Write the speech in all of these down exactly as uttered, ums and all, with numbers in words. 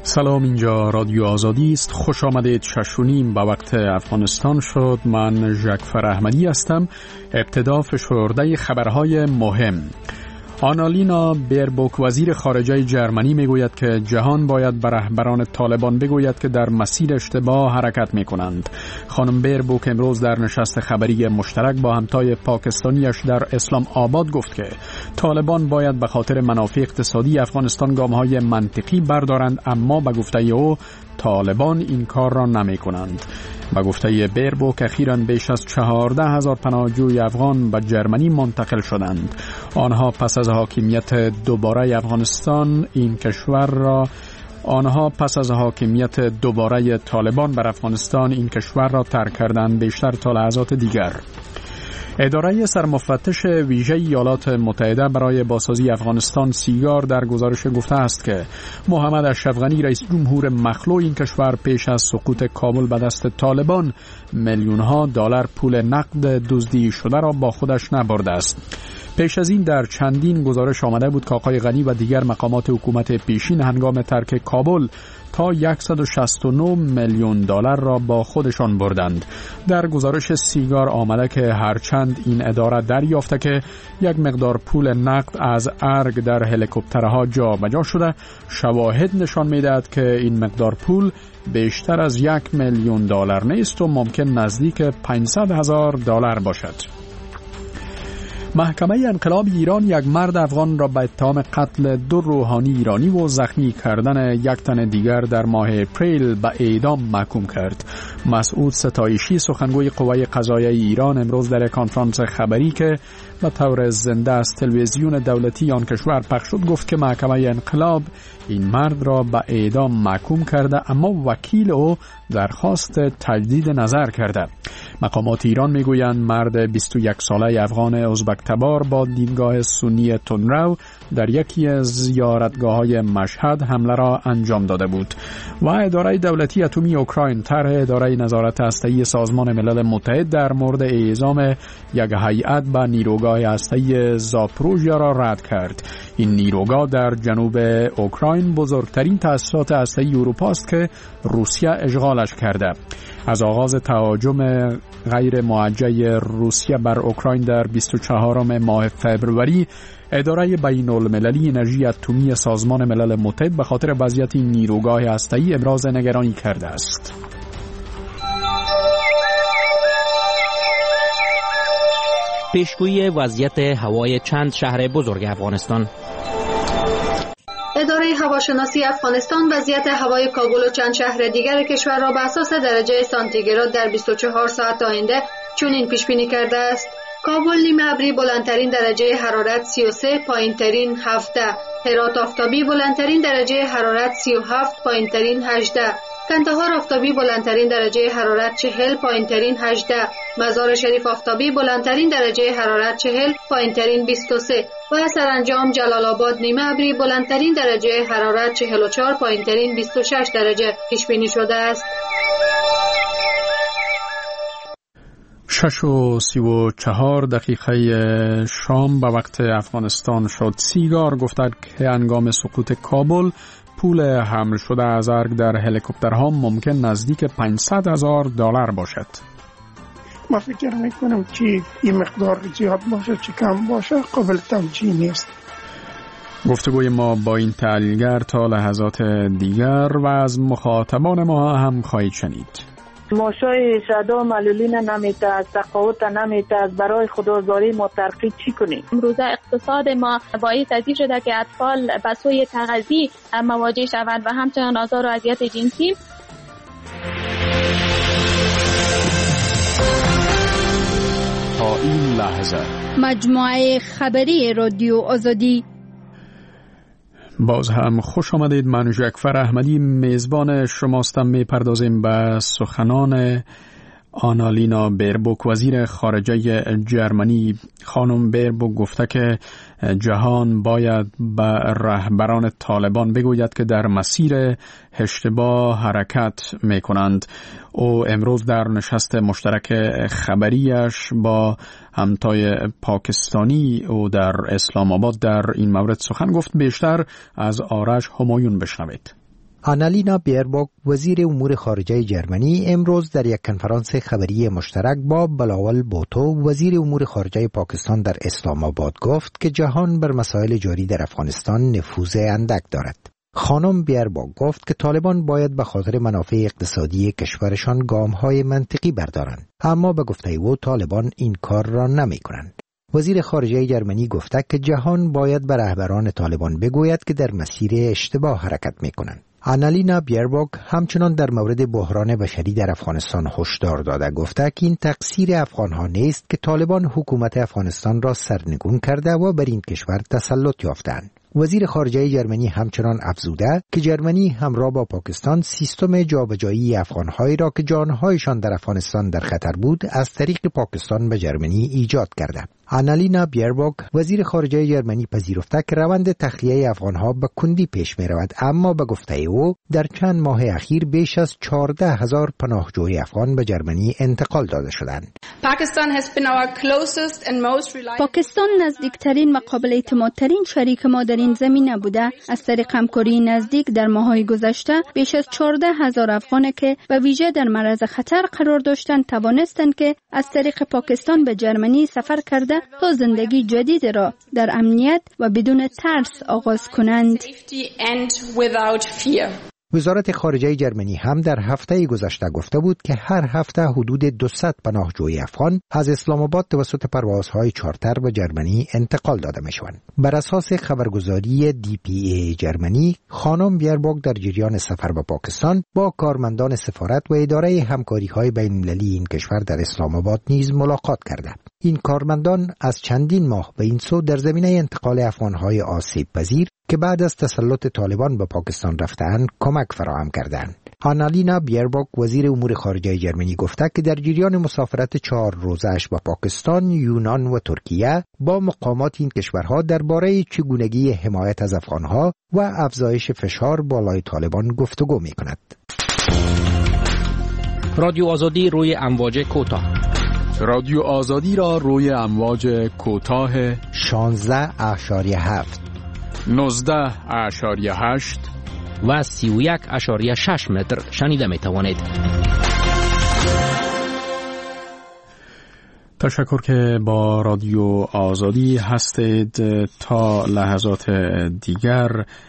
سلام، اینجا رادیو آزادی است. خوش آمدید. شش و نیم به وقت افغانستان شد. من ژکفر احمدی هستم. ابتدا فشرده خبرهای مهم. آنالینا بیربوک وزیر خارجه جرمنی میگوید که جهان باید به رهبران طالبان بگوید که در مسیر اشتباه حرکت میکنند. خانم بیربوک امروز در نشست خبری مشترک با همتای پاکستانیش در اسلام آباد گفت که طالبان باید به خاطر منافع اقتصادی افغانستان گامهای منطقی بردارند، اما به گفته او طالبان این کار را نمی کنند. با گفته بیربوک اخیراً بیش از چهارده هزار پناهجوی افغان به جرمنی منتقل شدند. آنها پس از حاکمیت دوباره افغانستان این کشور را آنها پس از حاکمیت دوباره طالبان بر افغانستان این کشور را ترک کردند، بیشتر تا لحظات دیگر. اداره سرمفتش ویژه ایالات متحده برای بازسازی افغانستان سیگار در گزارش گفته است که محمد اشرف غنی رئیس جمهور مخلوع این کشور پیش از سقوط کابل به دست طالبان میلیون ها دلار پول نقد دزدی شده را با خودش نبرده است. پیش از این در چندین گزارش آمده بود که آقای غنی و دیگر مقامات حکومت پیشین هنگام ترک کابل تا صد و شصت و نه میلیون دلار را با خودشان بردند. در گزارش سیگار آمده که هرچند این اداره دریافته که یک مقدار پول نقد از ارگ در هلیکوپترها جابجا شده، شواهد نشان می‌دهد که این مقدار پول بیشتر از یک میلیون دلار نیست و ممکن نزدیک پانصد هزار دلار باشد. محکمه انقلاب ایران یک مرد افغان را به اتهام قتل دو روحانی ایرانی و زخمی کردن یک تن دیگر در ماه اپریل به اعدام محکوم کرد. مسعود ستایشی سخنگوی قوه قضاییه ایران امروز در کنفرانس خبری که به طور زنده از تلویزیون دولتی آن کشور پخش شد گفت که محکمه انقلاب این مرد را به اعدام محکوم کرده، اما وکیل او درخواست تجدید نظر کرده. مقامات ایران میگویند مرد بیست و یک ساله افغان ازبک تبار با دیدگاه سنی تندرو در یکی از زیارتگاه‌های مشهد حمله را انجام داده بود. و اداره دولتی اتمی اوکراین طرح اداره نظارت هسته‌ای سازمان ملل متحد در مورد اعزام یک هیئت به نیروگاه هسته‌ای زاپروژیا را رد کرد. این نیروگاه در جنوب اوکراین بزرگترین تأسیسات هسته‌ای اروپا است که روسیه اشغالش کرده. از آغاز تهاجم غیر موجه روسیه بر اوکراین در بیست و چهارم ماه فوریه، اداره بین المللی انرژی اتمی سازمان ملل متحد به خاطر وضعیت این نیروگاه هسته‌ای ابراز نگرانی کرده است. پیشگویی وضعیت هوای چند شهر بزرگ افغانستان. اداره هواشناسی افغانستان وضعیت هوای کابل و چند شهر دیگر کشور را به اساس درجه سانتیگراد در بیست و چهار ساعت آینده چنین پیش بینی کرده است: کابل نیمه ابری بلندترین درجه حرارت سی و سه، پایینترین هفده. هرات آفتابی بلندترین درجه حرارت سی و هفت، پایینترین هجده. کندهار آفتابی بلندترین درجه حرارت چهل، پایینترین هجده. مزار شریف آفتابی بلندترین درجه حرارت چهل، پایینترین بیست و سه و سرانجام جلال آباد نیمه ابری بلندترین درجه حرارت چهل و چهار، پایینترین بیست و شش درجه پیش بینی شده است. شش و سی و چهار دقیقه شام به وقت افغانستان شد. سیگار گفتند که هنگام سقوط کابل پول حمل شده از ارگ در هلیکوپترها ممکن نزدیک پانصد هزار دلار باشد. ما فکر میکنم که این مقدار زیاد باشه چه کم باشه قابل توجیه نیست. گفتگوی ما با این تحلیلگر تا لحظات دیگر و از مخاطبان ما هم خواهید شنید. ماشای شدا معلولین نمیته، از تقاوت نمیته، از برای خودآزاری ما ترقی چی کنیم؟ امروزه اقتصاد ما باعث از این شده که اطفال به سوی تغذیه مواجه شوند و همچنان آزار و اذیت جنسی. تا این لحظه مجموعه خبری رادیو آزادی. باز هم خوش آمدید. من ژکفر احمدی میزبان شماستم. میپردازیم به سخنان آنالینا بیربوک وزیر خارجه جرمنی. خانم بیربوک گفته که جهان باید به رهبران طالبان بگوید که در مسیر اشتباه حرکت می کنند. او امروز در نشست مشترک خبریش با همتای پاکستانی او در اسلام آباد در این مورد سخن گفت. بیشتر از آرش همایون بشنوید. آنالینا بیرباک وزیر امور خارجه جرمنی امروز در یک کنفرانس خبری مشترک با بلاول بوتو وزیر امور خارجه پاکستان در اسلام آباد گفت که جهان بر مسائل جاری در افغانستان نفوذ اندک دارد. خانم بیرباک گفت که طالبان باید به خاطر منافع اقتصادی کشورشان گام‌های منطقی بردارند، اما به گفته او طالبان این کار را نمی‌کنند. وزیر خارجه جرمنی گفته که جهان باید به رهبران طالبان بگوید که در مسیر اشتباه حرکت می‌کنند. آنالینا بیرباک همچنان در مورد بحران بشری در افغانستان هشدار داده گفته که این تقصیر افغان‌ها نیست که طالبان حکومت افغانستان را سرنگون کرده و بر این کشور تسلط یافتند. وزیر خارجه جرمنی همچنان افزوده که جرمنی همراه با پاکستان سیستم جابجایی افغان‌هایی را که جان‌هایشان در افغانستان در خطر بود از طریق پاکستان به جرمنی ایجاد کرده. آنالینا بیرباک وزیر خارجه جرمنی پذیرفته که روند تخلیه افغان‌ها به کندی پیش می‌رود، اما به گفته او در چند ماه اخیر بیش از چهارده هزار پناهجوی افغان به جرمنی انتقال داده شدند. پاکستان نزدیکترین و قابل اعتمادترین شریک ما در این زمینه بوده. از طریق همکاری نزدیک در ماه‌های گذشته بیش از چهارده هزار افغان که به ویژه در معرض خطر قرار داشتند توانستند که از طریق پاکستان به جرمنی سفر کرده تا زندگی جدید را در امنیت و بدون ترس آغاز کنند. وزارت خارجه جرمنی هم در هفته گذشته گفته بود که هر هفته حدود دویست پناهجوی افغان از اسلام آباد توسط پروازهای چارتر به جرمنی انتقال داده میشوند. بر اساس خبرگزاری دی پی ای جرمنی، خانم بیرباک در جریان سفر به پاکستان با کارمندان سفارت و اداره همکاری‌های بین‌المللی این کشور در اسلام آباد نیز ملاقات کرده. این کارمندان از چندین ماه به این سو در زمینه انتقال افغان‌های آسیب پذیر که بعد از تسلط طالبان به پاکستان رفتند کمک فراهم کردند. آنالینا بیرباک وزیر امور خارجه جرمنی گفته که در جریان مسافرت چهار روزه‌اش به پاکستان، یونان و ترکیه با مقامات این کشورها درباره چگونگی حمایت از افغان‌ها و افزایش فشار بالای طالبان گفتگو می‌کند. رادیو آزادی روی امواج کوتاه. رادیو آزادی را روی امواج کوتاه شانزده اشاریه هفت، نوزده اشاریه هشت و سی و یک اشاریه شش متر شنیده می توانید. تشکر که با رادیو آزادی هستید. تا لحظات دیگر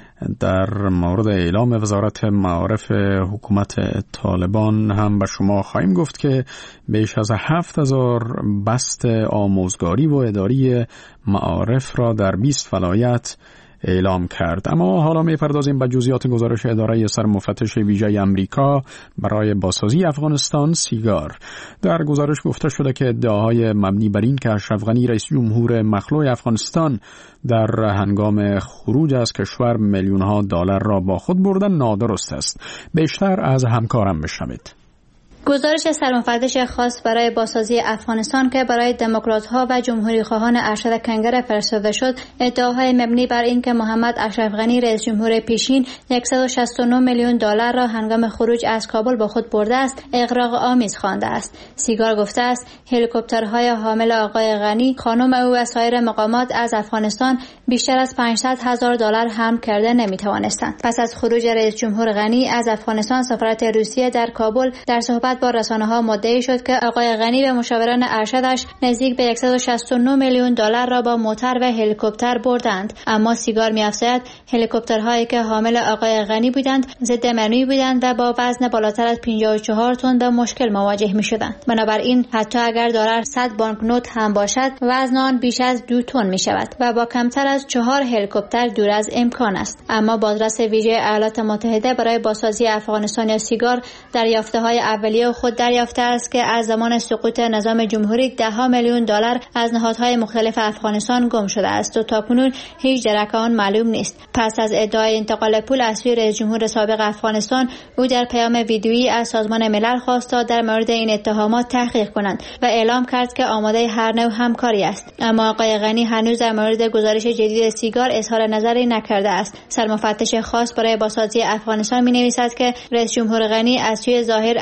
در مورد اعلام وزارت معارف حکومت طالبان هم به شما خواهیم گفت که بیش از هفت هزار بست آموزگاری و اداری معارف را در بیست ولایت اعلام کرد. اما حالا می‌پردازیم به جزئیات گزارش اداره سرمفتش ویژه آمریکا برای بازسازی افغانستان سیگار. در گزارش گفته شده که ادعاهای مبنی بر این که اشرف غنی رئیس جمهور مخلوع افغانستان در هنگام خروج از کشور میلیون‌ها دلار را با خود بردن نادرست است. بیشتر از همکارم بشنوید. گزارش سرمفتش خاص برای بازسازی افغانستان که برای دموکرات‌ها و جمهوری‌خواهان ارشد کنگره فرستاده شد، ادعاهای مبنی بر این که محمد اشرف غنی رئیس جمهور پیشین صد و شصت و نه میلیون دلار را هنگام خروج از کابل با خود برده است، اغراق آمیز خوانده است. سیگار گفته است هلیکوپترهای حامل آقای غنی، خانم او و سایر مقامات از افغانستان بیشتر از پانصد هزار دلار حمل کرده نمی‌توانستند. پس از خروج رئیس جمهور غنی از افغانستان، سفارت روسیه در کابل در صحبت با رسانه‌ها مدعی شد که آقای غنی به مشاوران ارشدش نزدیک به صد و شصت و نه میلیون دلار را با موتر و هلیکوپتر بردند. اما سیگار می‌افزاید هلیکوپترهایی که حامل آقای غنی بودند ضد منوی بودند و با وزن بالاتر از پنجاه و چهار تن با مشکل مواجه می‌شدند. بنابراین حتی اگر دلار صد بانکنوت هم باشد، وزن آن بیش از دو تن می‌شود و با کمتر از چهار هلیکوپتر دور از امکان است. اما بازرس ویژه ایالات متحده برای بازسازی افغانستان یا سیگار در یافته‌های اولیه خود دریافته است که از زمان سقوط نظام جمهوری ده ها میلیون دلار از نهادهای مختلف افغانستان گم شده است و تاکنون هیچ درک آن معلوم نیست. پس از ادعای انتقال پول از سوی رئیس جمهور سابق افغانستان، او در پیام ویدیویی از سازمان ملل خواست تا در مورد این اتهامات تحقیق کنند و اعلام کرد که آماده هر نوع همکاری است. اما آقای غنی هنوز در مورد گزارش جدید سیگار اظهار نظری نکرده است. سرمفتش خاص برای بازسازی افغانستان می‌نویسد که رئیس جمهور غنی از سوی ظاهر اخبار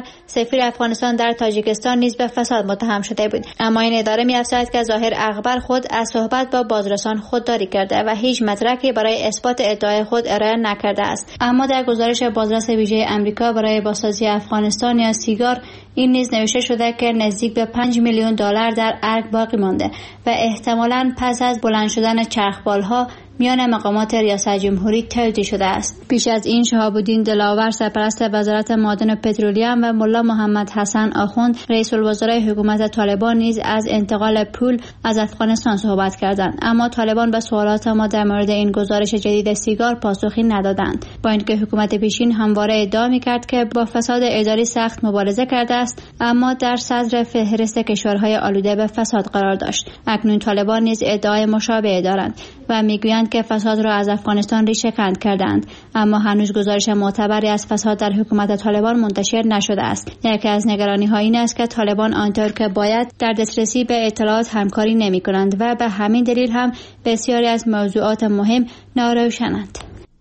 دیگر سفیر افغانستان در تاجیکستان نیز به فساد متهم شده بود. اما این اداره می‌افزاید که ظاهر اخبار خود از صحبت با بازرسان خودداری کرده و هیچ مدرکی برای اثبات ادعای خود ارائه نکرده است. اما در گزارش بازرس ویژه آمریکا برای بازسازی افغانستان یا سیگار این نیز نوشته شده که نزدیک به پنج میلیون دلار در ارگ باقی مانده و احتمالاً پس از بلند شدن چرخبال‌ها میان مقامات ریاست جمهوری توزیع شده است. پیش از این شهاب الدین دلاور سرپرست وزارت معادن و پترولیوم و ملا محمد حسن آخوند رئیس الوزرای حکومت طالبان نیز از انتقال پول از افغانستان صحبت کردند، اما طالبان به سوالات ما در مورد این گزارش جدید سیگار پاسخی ندادند، با اینکه حکومت پیشین همواره ادعا می‌کرد که با فساد اداری سخت مبارزه کرده است، اما در صدر فهرست کشورهای آلوده به فساد قرار داشت. اکنون طالبان نیز ادعای مشابه دارند و میگویند که فساد را از افغانستان ریشه کند کردند، اما هنوز گزارش معتبری از فساد در حکومت طالبان منتشر نشده است. یکی از نگرانی‌ها این است که طالبان آنطور که باید در دسترسی به اطلاعات همکاری نمی‌کنند و به همین دلیل هم بسیاری از موضوعات مهم ناروشنند.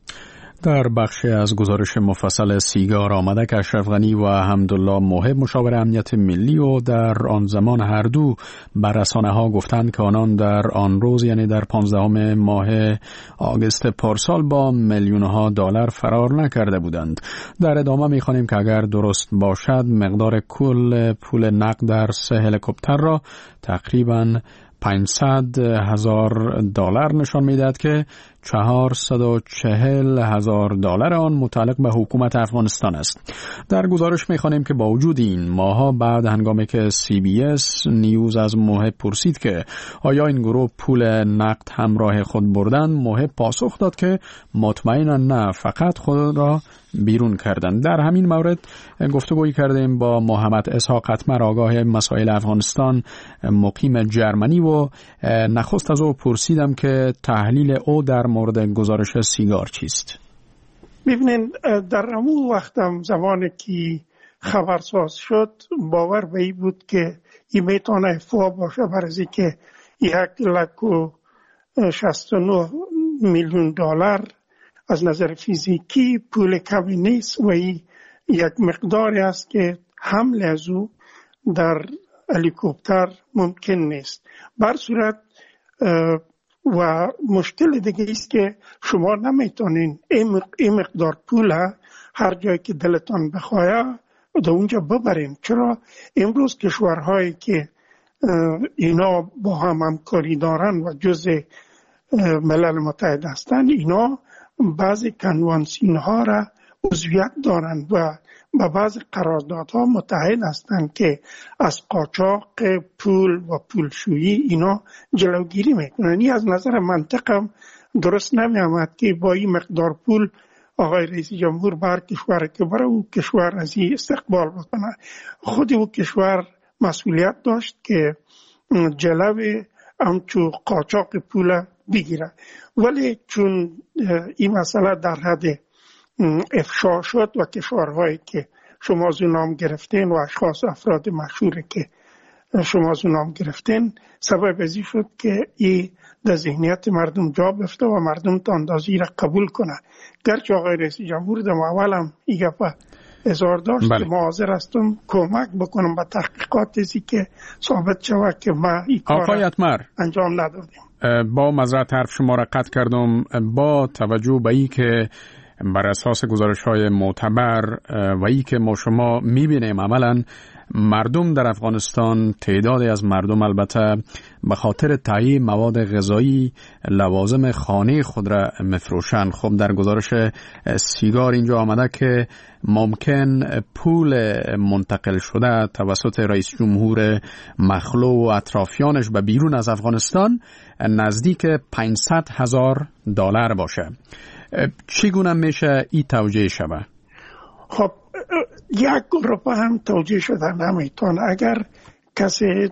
در بخش از گزارش مفصل سیگار آمده که اشرف غنی و حمدالله موهب مشاور امنیت ملی و در آن زمان هر دو بر رسانه‌ها گفتند که آنان در آن روز یعنی در پانزدهم ماه آگوست پارسال با میلیون‌ها دلار فرار نکرده بودند. در ادامه می‌خوانیم که اگر درست باشد مقدار کل پول نقد در سه هلیکوپتر را تقریباً پانصد هزار دلار نشان می‌دهد که چهارصد و چهل هزار دلار آن متعلق به حکومت افغانستان است. در گزارش می‌خوانیم که با وجود این ماها بعد هنگامی که سی بی اس نیوز از موهب پرسید که آیا این گروه پول نقد همراه خود بردند، موهب پاسخ داد که مطمئنا نه، فقط خود را بیرون کردند. در همین مورد گفتگویی کردیم با محمد اسحاق قطمر آگاه مسائل افغانستان مقیم جرمنی و نخست از او پرسیدم که تحلیل او در مورد گزارش سیگار چیست؟ ببینید، در همون وقتم زمانی که خبرساز شد باور به این بود که این میتونه افوا باشه، برای که یک لک و شصت و نه میلیون دلار از نظر فیزیکی پول کمی نیست و این یک مقداری است که حمل از او در هلیکوپتر ممکن نیست. بر صورت و مشکل دیگه است که شما نمیتونین این مقدار پول هر جایی که دلتان بخواه در اونجا ببرین. چرا امروز کشورهایی که اینا با هم همکاری دارن و جزء ملل متحد هستند، اینا بعضی کنوانسیون ها را عضویت دارند و با بعضی قراردادها متحد هستند که از قاچاق پول و پولشویی اینا جلوگیری میکنن. این از نظر منطقم درست نمیامد که با این مقدار پول آقای رئیس جمهور بر کشور که برای او کشور از این استقبال بکنه. خود او کشور مسئولیت داشت که جلوی همچو قاچاق پول بگیره، ولی چون این مسئله در حد افشا شد و کشورهایی که شما از اون نام گرفتین و اشخاص افراد مشهوری که شما از اون نام گرفتین سبب ازی شد که این در ذهنیت مردم جا بفته و مردم تا اندازی را قبول کنه. گرچه آقای رئیس جمهور در اولم این گفت اظهار داشت که ما حاضر هستم کمک بکنم به تحقیقات ازی که ثابت شود که ما این کار انجام ندادیم. با معذرت حرف شما را قطع کردم. با توجه به این که بر اساس گزارش‌های معتبر و ای که ما شما می‌بینیم عملاً مردم در افغانستان، تعدادی از مردم البته به خاطر تهیه مواد غذایی لوازم خانه خود را مفروشند. خب در گزارش سیگار اینجا آمده که ممکن پول منتقل شده توسط رئیس جمهور مخلو و اطرافیانش به بیرون از افغانستان نزدیک پانصد هزار دلار باشه. چگونه میشه این توجیه شود؟ خب یک گروه هم توجیه شده نمیتونه. اگر کسی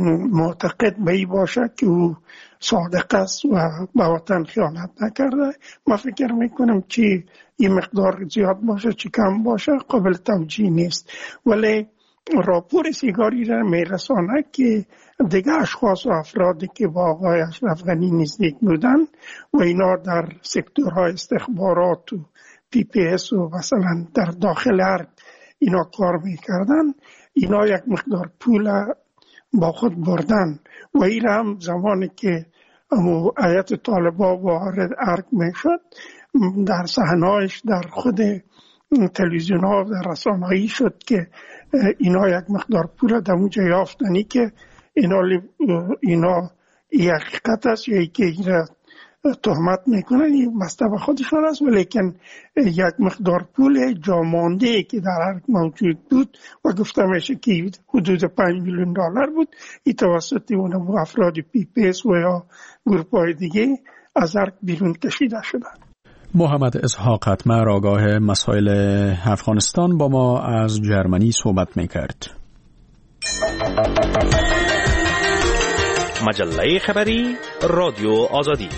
معتقد به این باشه که او صادق است و به وطن خیانت نکرده، ما فکر میکنم که این مقدار زیاد باشه چی کم باشه قابل توجیه نیست. ولی راپور سیگاری را میرسانه که دیگه اشخاص و افرادی که با آقای اشرف غنی نزدیک بودن و اینا در سکتورهای استخبارات و پی پی اس و مثلا در داخل ارگ اینا کار میکردن، اینا یک مقدار پول با خود بردن و این هم زمانی که امو آیت طالبا وارد ارگ میشد در صحنه‌اش در خود تلویزیون ها و رسانه‌ای شد که اینا یک مقدار پول در اونجا یافتنی که اینا اینا یک حقیقت است یا که اینا تهمت میکنن، این مستوى خودشان است، ولیکن یک مقدار پول جامانده که در ارگ موجود بود و گفته میشه که حدود پنج میلیون دلار بود، این توسط اون افراد پی پی اس و یا گروپ‌های دیگه از ارگ بیرون کشیده شدند. محمد اسحاق حتمر آگاه مسائل افغانستان با ما از جرمنی صحبت میکرد. مجله خبری رادیو آزادی.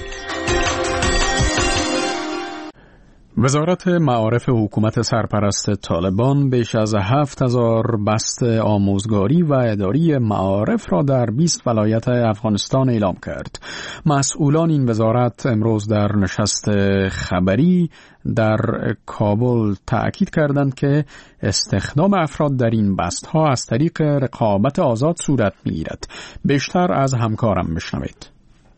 وزارت معارف حکومت سرپرست طالبان بیش از هفت هزار بست آموزگاری و اداری معارف را در بیست ولایت افغانستان اعلام کرد. مسئولان این وزارت امروز در نشست خبری در کابل تأکید کردند که استخدام افراد در این بست‌ها از طریق رقابت آزاد صورت می‌گیرد. بیشتر از همکارم بشنوید.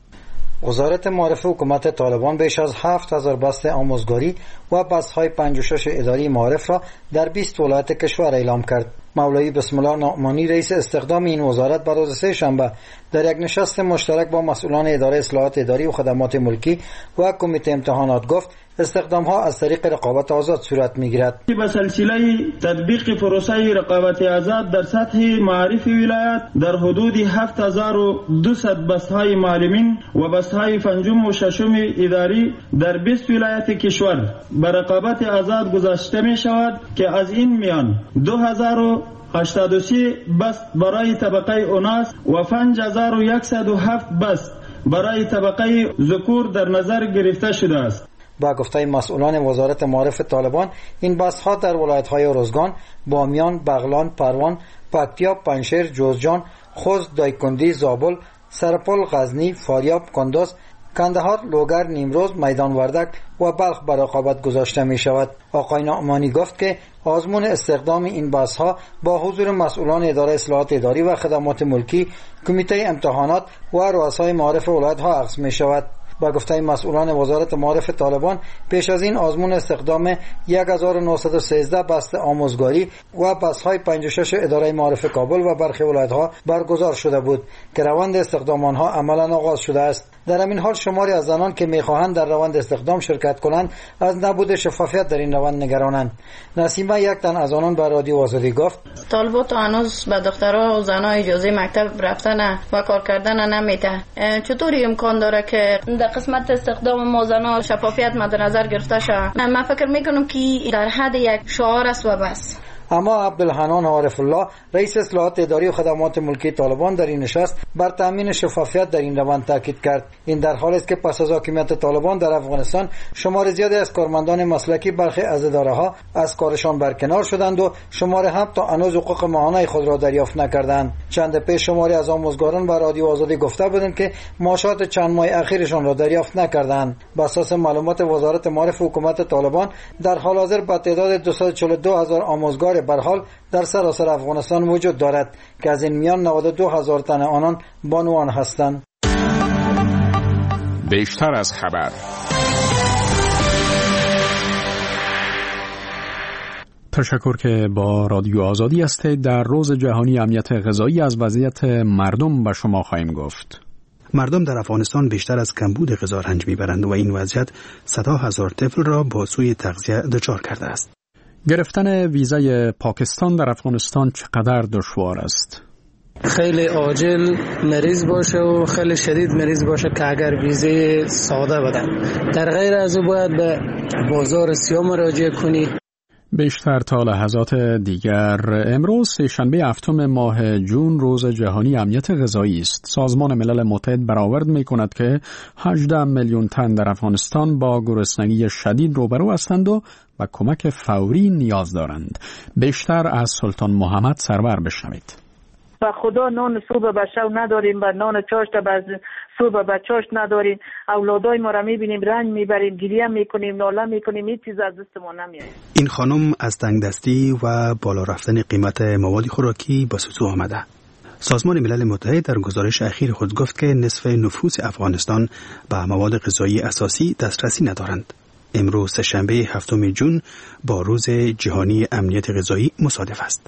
وزارت معارف حکومت طالبان بیش از هفت هزار بست آموزگاری و بست‌های پنج و شش اداری معارف را در بیست ولایت کشور اعلام کرد. مولوی بسم الله نعمانی رئیس استخدام این وزارت بر روز سه شنبه در یک نشست مشترک با مسئولان اداره اصلاحات اداری و خدمات ملکی و کمیته امتحانات گفت استخدام ها از طریق رقابت آزاد صورت میگیرد. به سلسله تطبیق پروسه رقابت آزاد در سطح معارف ولایت در حدود هفت هزار و دویست بست‌های معلمین و بست‌های پنجم و ششم اداری در بیست ولایت کشور به رقابت آزاد گذاشته می شود که از این میان دو هزار و هشتاد و سه بست برای طبقه اوناس و پنج هزار و صد و هفت بست برای طبقه ذکور در نظر گرفته شده است. با گفته مسئولان وزارت معارف طالبان این بست‌ها در ولایت‌های روزگان، بامیان، بغلان، پروان، پکتیا، پنشیر، جوزجان، خوست، دایکندی، زابل، سرپل، غزنی، فاریاب، کندز، کندهار، لوگر، نیمروز، میدان وردک و بلخ بر رقابت گذاشته می شود. آقای نعمانی گفت که آزمون استخدام این بست‌ها با حضور مسئولان اداره اصلاحات اداری و خدمات ملکی، کمیته امتحانات و رؤسای معارف ولایت‌ها عقد می شود. با گفته مسئولان وزارت معارف طالبان پیش از این آزمون استخدام یک هزار و نهصد و سیزده بست آموزگاری و بست‌های پنجاه و شش اداره معارف کابل و برخی ولایت‌ها برگزار شده بود که روند استخدام آنها عملاً آغاز شده است. در همین حال شماری از زنان که می‌خواهند در روند استخدام شرکت کنند از نبود شفافیت در این روند نگرانند. نسیمه یک تن از آنان به رادیو آزادی گفت طالبات هنوز به دخترها و زنها اجازه مکتب رفتن و کار کردن نمیده. چطوری امکان داره که در قسمت استخدام ما زنها شفافیت مد نظر گرفته شود؟ من فکر میکنم که در حد یک شعار است و بس. اما عبدالحنان عارف الله رئیس اصلاحات اداری و خدمات ملکی طالبان در این نشست بر تامین شفافیت در این روند تاکید کرد. این در حالی است که پس از حاکمیت طالبان در افغانستان شمار زیادی از کارمندان مسلکی برخی از اداره‌ها از کارشان برکنار شدند و شمار هم تا هنوز حقوق ماهانه خود را دریافت نکردند. چند پیش شماری از آموزگاران به رادیو آزادی گفته بودند که معاشات چند ماه اخیرشان را دریافت نکردند. بر اساس معلومات وزارت معارف حکومت طالبان در حال حاضر با تعداد دویست و چهل و دو هزار آموزگار به حال در سراسر افغانستان وجود دارد که از این میان نود و دو هزار تن آنان بانوان هستند. بیشتر از خبر. تشکر که با رادیو آزادی هستید. در روز جهانی امنیت غذایی از وضعیت مردم به شما خواهیم گفت. مردم در افغانستان بیشتر از کمبود غذا رنج میبرند و این وضعیت صدها هزار طفل را با سوء تغذیه دچار کرده است. گرفتن ویزای پاکستان در افغانستان چقدر دشوار است؟ خیلی عاجل مریض باشه و خیلی شدید مریض باشه که اگر ویزه ساده بدن. در غیر از او باید به بازار سیاه مراجعه کنید. بیشتر تا لحظات دیگر. امروز سه‌شنبه هفتم ماه جون روز جهانی امنیت غذایی است. سازمان ملل متحد برآورد می‌کند که هجده میلیون تن در افغانستان با گرسنگی شدید روبرو هستند و و کمک فوری نیاز دارند. بیشتر از سلطان محمد سرور بشنوید. و خدا نان صبح به شب نداریم و نان چاشت به صبح به چاشت نداریم. اولادای ما را میبینیم رنج میبریم، گریه میکنیم، ناله میکنیم، هیچ چیز از دست ما نمیاد. این خانم از تنگدستی و بالا رفتن قیمت مواد خوراکی با سوسو آمده. سازمان ملل متحد در گزارش اخیر خود گفت که نصف نفوس افغانستان به مواد غذایی اساسی دسترسی ندارند. امروز سه‌شنبه هفتم ژوئن با روز جهانی امنیت غذایی مصادف است.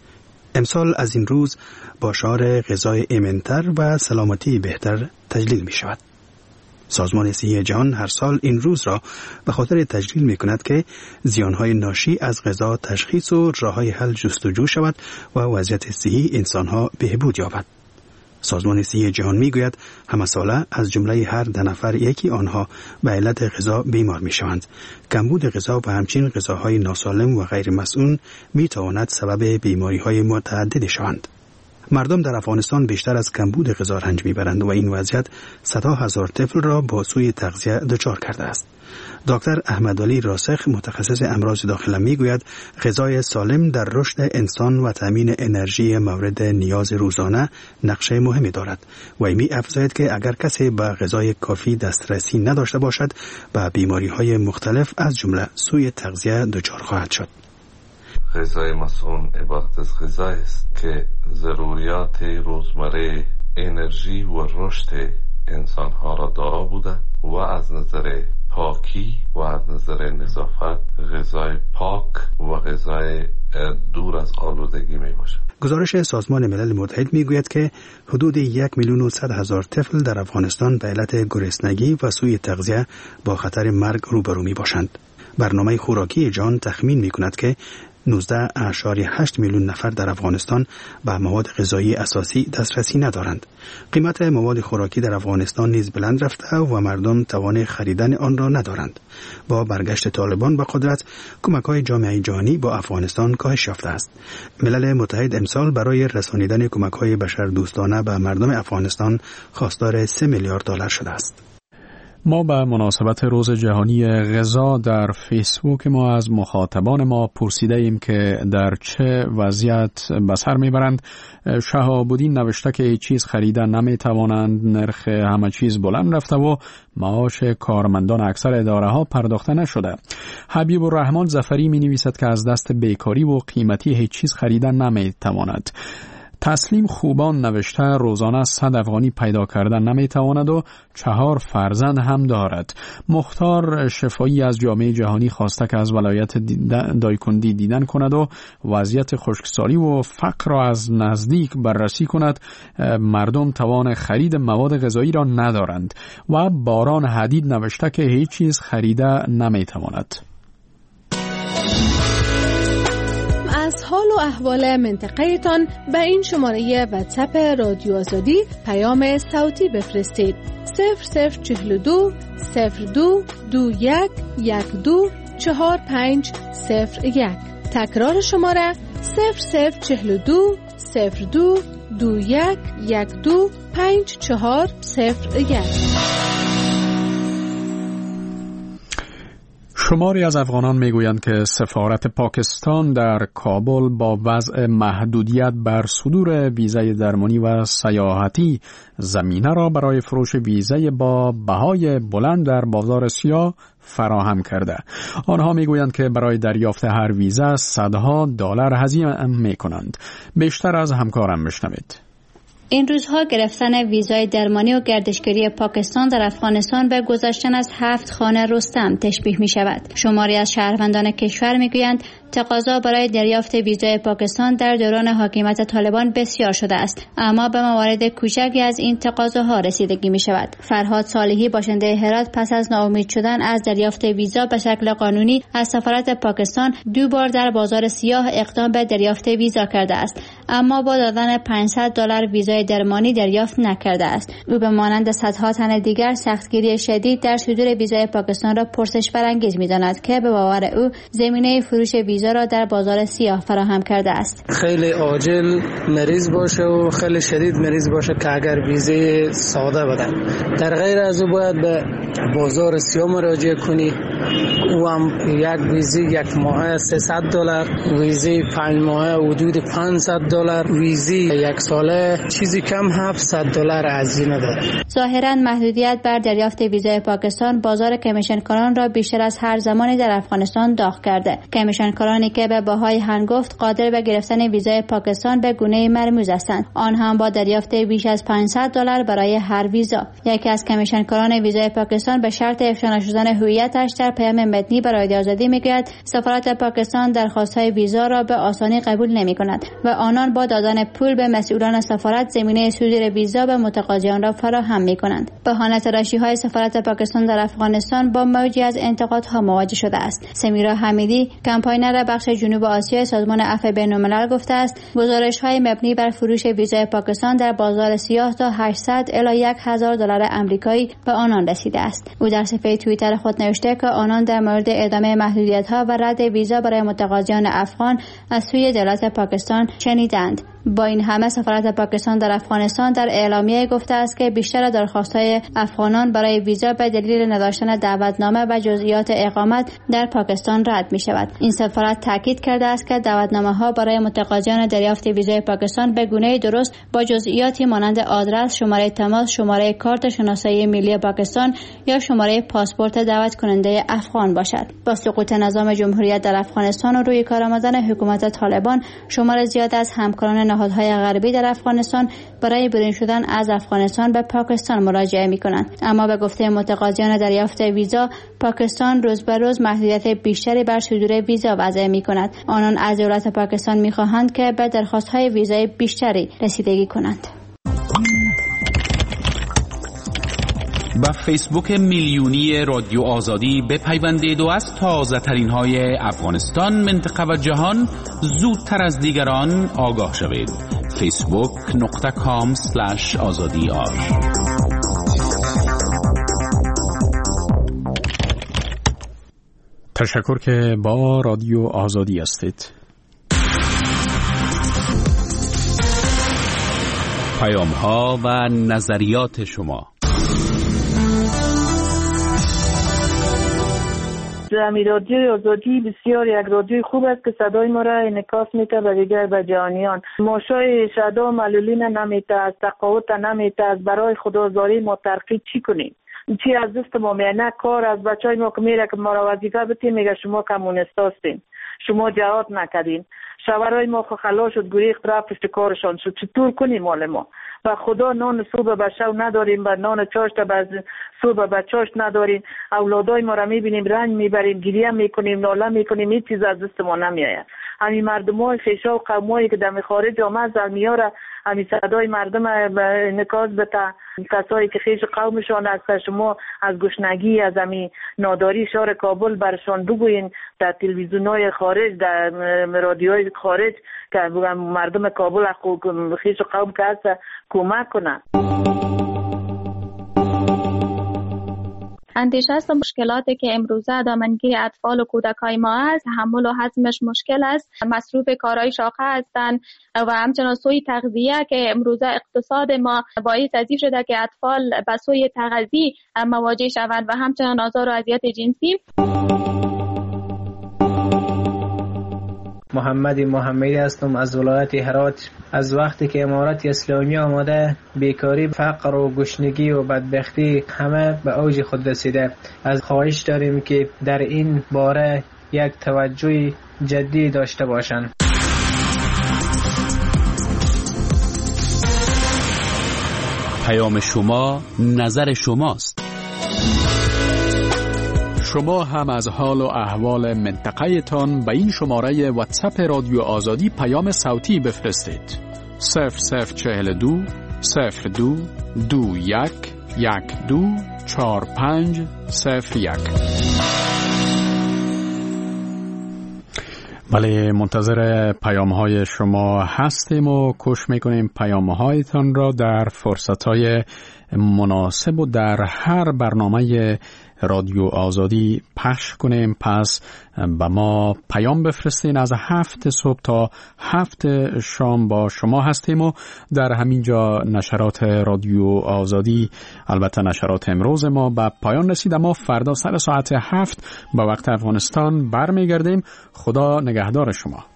امسال از این روز با شعار غذای ایمن‌تر و سلامتی بهتر تجلیل می شود. سازمان صحی جهان هر سال این روز را به خاطر تجلیل می کند که زیانهای ناشی از غذا تشخیص و راه‌های حل جستجو شود و وضعیت صحی انسانها بهبود یابد. سازمان صحی جهان می گوید همه ساله از جمله هر ده نفر یکی آنها به علت غذا بیمار می شوند. کمبود غذا و همچنین غذاهای ناسالم و غیر مسئول می تواند سبب بیماری های متعددی شوند. مردم در افغانستان بیشتر از کمبود غذا رنج میبرند و این وضعیت صدها هزار طفل را با سوء تغذیه دچار کرده است. دکتر احمدعلی راسخ متخصص امراض داخله میگوید غذای سالم در رشد انسان و تامین انرژی مورد نیاز روزانه نقش مهمی دارد و می افزاید که اگر کسی به غذای کافی دسترسی نداشته باشد به بیماری‌های مختلف از جمله سوء تغذیه دچار خواهد شد. غذای مسئول عبارت از غذایی است که ضروریات روزمره انرژی و رشد انسانها را دارا بوده و از نظر پاکی و از نظر نظافت غذای پاک و غذای دور از آلودگی می باشد. گزارش سازمان ملل متحد می گوید که حدود یک میلیون و صد هزار طفل در افغانستان به علت گرسنگی و سوء تغذیه با خطر مرگ روبرو می باشند. برنامه خوراکی جهان تخمین می کند که نوزده اشاری هشت میلیون نفر در افغانستان به مواد غذایی اساسی دسترسی ندارند. قیمت مواد خوراکی در افغانستان نیز بلند رفته و مردم توان خریدن آن را ندارند. با برگشت طالبان به قدرت، کمک‌های جامعه جهانی با افغانستان کاهش یافته است. ملل متحد امسال برای رسانیدن کمک‌های بشردوستانه به مردم افغانستان خواستار سه میلیارد دلار شده است. ما به مناسبت روز جهانی غذا در فیسبوک ما از مخاطبان ما پرسیده ایم که در چه وضعیت به سر میبرند. شهاب‌الدین نوشته که هیچ چیز خریدن نمیتوانند، نرخ همه چیز بلند رفته و معاش کارمندان اکثر اداره ها پرداخته نشده. حبیب الرحمن ظفری می نویسد که از دست بیکاری و قیمتی هیچ چیز خریدن نمیتواند. تسلیم خوبان نوشته روزانه صد افغانی پیدا کردن نمیتواند و چهار فرزند هم دارد. مختار شفایی از جامعه جهانی خواسته که از ولایت دایکندی دیدن کند و وضعیت خشکسالی و فقر را از نزدیک بررسی کند. مردم توان خرید مواد غذایی را ندارند. و باران حدید نوشته که هیچ چیز خریده نمیتواند. از حال و احوال منطقه تان به این شماره واتساپ رادیو آزادی پیام صوتی بفرستید. صفر صفر چهل و دو صفر دو دو یک یک دو چهار پنج صفر یک. تکرار شماره صفر صفر چهل و دو صفر دو دو یک یک دو پنج چهار صفر یک. شماری از افغانان میگویند که سفارت پاکستان در کابل با وضع محدودیت بر صدور ویزای درمانی و سیاحتی زمینه را برای فروش ویزای با بهای بلند در بازار سیاه فراهم کرده. آنها میگویند که برای دریافت هر ویزا صدها دلار هزینه میکنند. بیشتر از همکارم بشنوید. این روزها گرفتن ویزای درمانی و گردشگری پاکستان در افغانستان به گذاشتن از هفت خانه رستم تشبیه می شود. شماری از شهروندان کشور می گویند تقاضا برای دریافت ویزای پاکستان در دوران حاکمیت طالبان بسیار شده است، اما به موارد کوچکی از این تقاضاها رسیدگی می شود. فرهاد صالحی باشنده هرات پس از ناامید شدن از دریافت ویزا به شکل قانونی از سفارت پاکستان دو بار در بازار سیاه اقدام به دریافت ویزا کرده است، اما با دادن پانصد دلار ویزای درمانی دریافت نکرده است. او به مانند صدها تن دیگر سختگیری شدید در صدور ویزای پاکستان را پرسش برانگیز می‌داند که به باور او زمینه فروش ویزا را در بازار سیاه فراهم کرده است. خیلی عاجل مریض باشه و خیلی شدید مریض باشه که اگر ویزه ساده بدن، در غیر از او باید به بازار سیاه مراجعه کنی او هم یک ویزی یک ماه سیصد دلار، ویزی پنج ماه حدود پانصد دلار، ویزی یک ساله چیزی کم هفتصد دلار هزینه داره. ظاهراً محدودیت بر دریافت ویزای پاکستان بازار کمیشنکاران را بیشتر از هر زمانی در افغانستان داغ کرده. کمیشنکارانی که به بهای هنگفت قادر به گرفتن ویزای پاکستان به گونه مرموز هستند، آن هم با دریافت بیش از پانصد دلار برای هر ویزا. یکی از کمیشنکاران ویزای پاکستان به شرط افشا نشدن هویتش در پیام متنی به رادیو آزادی میگوید سفارت پاکستان درخواست‌های ویزا را به آسانی قبول نمی‌کند و آنان با دادن پول به مسئولان سفارت زمینه صدور ویزا به متقاضیان را فراهم می‌کنند. بهانه تراشی‌های سفارت پاکستان در افغانستان با موجی از انتقادها مواجه شده است. سمیرا حمیدی، کمپاینر بخش جنوب آسیا سازمان عفو بین‌الملل گفته است گزارش‌های مبنی بر فروش ویزای پاکستان در بازار سیاه تا هشتصد الی هزار دلار آمریکایی به آنان رسیده است. او در صفحه توییتر خود نوشته که آنان در مورد ادامه محدودیت‌ها و رد ویزا برای متقاضیان افغان از سوی دولت پاکستان شنیدند. با این همه سفارت پاکستان در افغانستان در اعلامیه گفته است که بیشتر درخواست‌های افغانان برای ویزا به دلیل نداشتن دعوتنامه و جزئیات اقامت در پاکستان رد می‌شود. این سفارت تاکید کرده است که دعوتنامه‌ها برای متقاضیان دریافت ویزای پاکستان به گونه‌ای درست با جزئیاتی مانند آدرس، شماره تماس، شماره کارت شناسایی ملی پاکستان یا شماره پاسپورت دعوت کننده افغان باشد. با سقوط نظام جمهوریت در افغانستان و روی کار آمدن حکومت طالبان، شمار زیاد از همکاران نهادهای غربی در افغانستان برای برون شدن از افغانستان به پاکستان مراجعه می‌کنند. اما به گفته متقاضیان دریافت ویزا، پاکستان روز به روز محدودیت بیشتری بر صدور ویزا وضع می‌کند. آنان از دولت پاکستان می‌خواهند که به درخواست‌های ویزای بیشتری رسیدگی کنند. با فیسبوک میلیونی رادیو آزادی بپیوندید و از تازه ترین های افغانستان، منطقه و جهان زودتر از دیگران آگاه شوید. فیسبوک نقطه کام سلش آزادی آر. تشکر که با رادیو آزادی هستید. پیام ها و نظریات شما. امی رادیوی آزادی بسیار یک رادیوی خوب است که صدای ما را انعکاس میده به دیگر به جهانیان. ماشای شدا معلولین نمیته، از تقاوت نمیته، از برای خدازاری ما ترقی چی کنیم؟ چی از دست ما میانه کار از بچه های ما که میره که ما را وظیفه بتیم میگه شما کمونیست هستین، شما جهاد نکدین. شوهرای ما خو خلا شد گریخت رفت پشت کارشان شد. چطور کنیم مال ما؟ و خدا نان صبح به شو نداریم، و نان چاشت به صبح به چاشت نداریم. اولادای ما را میبینیم رنج میبریم، گریه میکنیم، ناله میکنیم، هیچ چیز از دست ما نمیآید. همین مردمای خیشا و قومایی که دم خارج آمد زلمیاره، همین صدای مردم انعکاس بده. کسایی که خیش قومشان هست، شما از گشنگی از همین ناداری شهر کابل برشان بگوین در تلویزیون‌های خارج، در رادیوهای خارج که مردم کابل خیش قوم که هست کمک کنن. اندیشه است مشکلاتی که امروزه دامنگیر اطفال و کودکای ما است، تحمل و هضمش مشکل است، مصروف کارهای شاقه هستند و همچنان سوی تغذیه که امروزه اقتصاد ما باعث از این شده که اطفال به سوی تغذیه مواجه شوند و همچنان آزار و اذیت جنسی. محمد محمدی هستم از ولایت هرات. از وقتی که امارت اسلامی آمده، بیکاری، فقر و گشنگی و بدبختی همه به اوج خود رسیده. از خواهش داریم که در این باره یک توجه جدی داشته باشند. پیام شما نظر شماست. شما هم از حال و احوال منطقه تان به این شماره واتساپ رادیو آزادی پیام صوتی بفرستید. صفر صفر چهل دو صفر دو دو یک یک دو چهار پنج صفر یک. بله، منتظر پیام های شما هستیم و کوشش میکنیم پیام هایتان را در فرصت های مناسب و در هر برنامه رادیو آزادی پخش کنیم. پس به ما پیام بفرستین. از هفت صبح تا هفت شام با شما هستیم و در همینجا نشرات رادیو آزادی، البته نشرات امروز ما به پایان رسید. ما فردا سر ساعت هفت با وقت افغانستان برمیگردیم. خدا نگهدار شما.